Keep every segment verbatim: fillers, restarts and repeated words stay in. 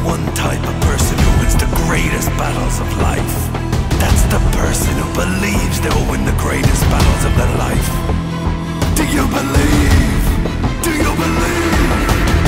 one type of person who wins the greatest battles of life. That's the person who believes they will win the greatest battles of their life. Do you believe? Do you believe?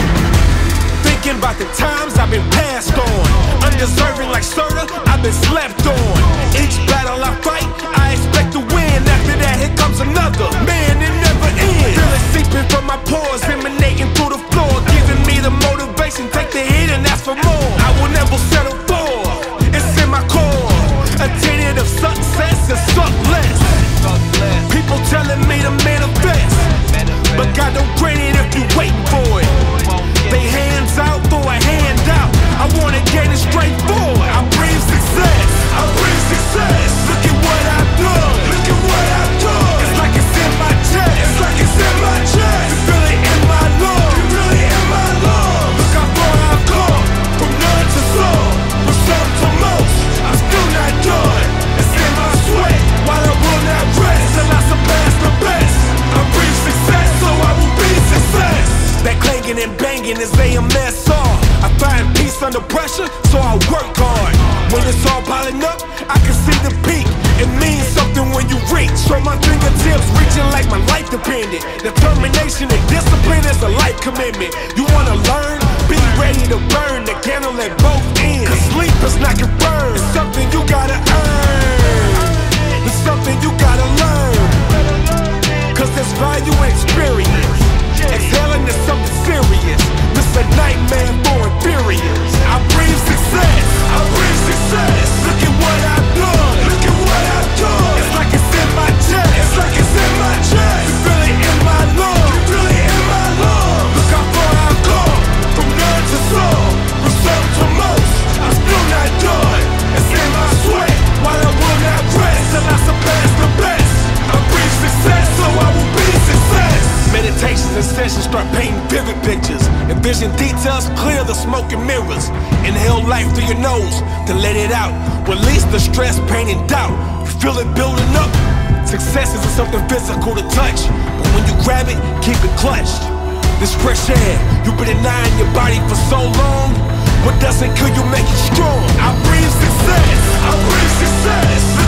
Thinking about the times I've been passed on, undeserving like Serta, I've been slept on. Each battle I fight, I expect to win. After that, here comes another. Man, it never ends. Feel it seeping from my pores, emanating through the floor, giving me the motivation, take the hit and ask for more. I will never settle for, it's in my core. A tenet of success and suck less. People telling me to manifest, but God don't grant it if you waiting for it. They hands out for a handout. I wanna gain it straightforward. I breathe success. I breathe success. Look at what I've done. Look at what I've done. It's like it's in my chest. It's like it's in my chest. You feel it in my lungs. You really in my lungs. Look how far I've come, from none to some, from some to most. I'm still not done. It's in my sweat, while I will not rest till I surpass the best. I breathe success, so I will be success. That clanging and banging is A M S R. I find peace under pressure, so I work hard. When it's all piling up, I can see the peak. It means something when you reach. So my fingertips reaching like my life depended. Determination and discipline is a life commitment. You wanna learn? Be ready to burn the candle at both ends. Cause sleep is not confirmed. It's something you gotta earn. It's something you gotta learn. Cause there's value in experience. Exhaling is something serious. This a nightmare for inferiors. I breathe success. I breathe success. Look at what I've done. Look at what I've done. It's like it's in my chest. It's like it's in my chest. You feel it in my lungs. You feel it in my lungs. Look how far I've come, from none to some, from some to most. I'm still not done. It's in my sweat, while I will not rest till I surpass the best. I breathe success, so I will be success. Meditations and sessions start painting vivid pictures. Envision details, clear the smoke and mirrors. Inhale life through your nose, then let it out. Release the stress, pain, and doubt. Feel it building up. Success isn't something physical to touch, but when you grab it, keep it clutched. This fresh air, you've been denying your body for so long. What doesn't kill you make you strong. I breathe success. I breathe success.